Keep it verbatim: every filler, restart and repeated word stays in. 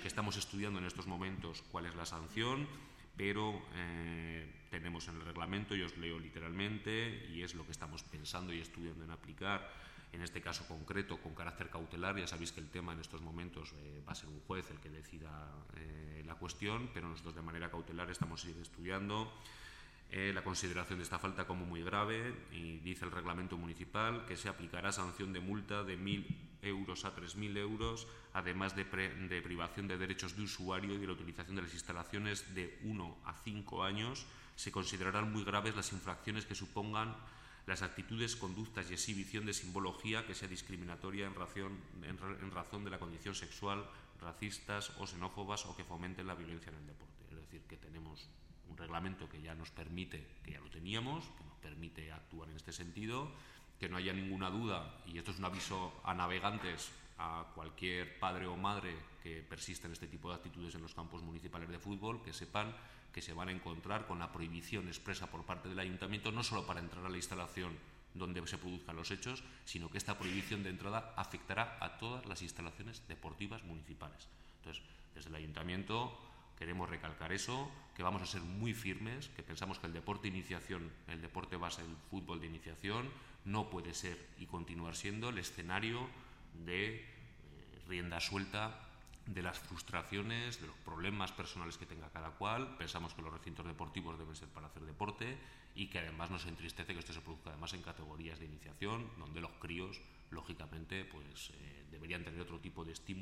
que estamos estudiando en estos momentos cuál es la sanción, pero eh, tenemos en el reglamento, y os leo literalmente, y es lo que estamos pensando y estudiando en aplicar, en este caso concreto, con carácter cautelar. Ya sabéis que el tema en estos momentos eh, va a ser un juez el que decida eh, la cuestión, pero nosotros de manera cautelar estamos estudiando eh, la consideración de esta falta como muy grave, y dice el reglamento municipal que se aplicará sanción de multa de mil euros a tres mil euros, además de, pre, de privación de derechos de usuario y de la utilización de las instalaciones de uno a cinco años. Se considerarán muy graves las infracciones que supongan las actitudes, conductas y exhibición de simbología que sea discriminatoria en razón, en, en razón de la condición sexual, racistas o xenófobas, o que fomenten la violencia en el deporte. Es decir, que tenemos un reglamento que ya nos permite, que ya lo teníamos, que nos permite actuar en este sentido, que no haya ninguna duda, y esto es un aviso a navegantes, a cualquier padre o madre que persista en este tipo de actitudes en los campos municipales de fútbol, que sepan que se van a encontrar con la prohibición expresa por parte del ayuntamiento, no solo para entrar a la instalación donde se produzcan los hechos, sino que esta prohibición de entrada afectará a todas las instalaciones deportivas municipales. Entonces, desde el ayuntamiento queremos recalcar eso, que vamos a ser muy firmes, que pensamos que el deporte de iniciación, el deporte base, el fútbol de iniciación, no puede ser y continuar siendo el escenario de eh, rienda suelta de las frustraciones, de los problemas personales que tenga cada cual. Pensamos que los recintos deportivos deben ser para hacer deporte, y que además nos entristece que esto se produzca además en categorías de iniciación, donde los críos, lógicamente, pues eh, deberían tener otro tipo de estímulo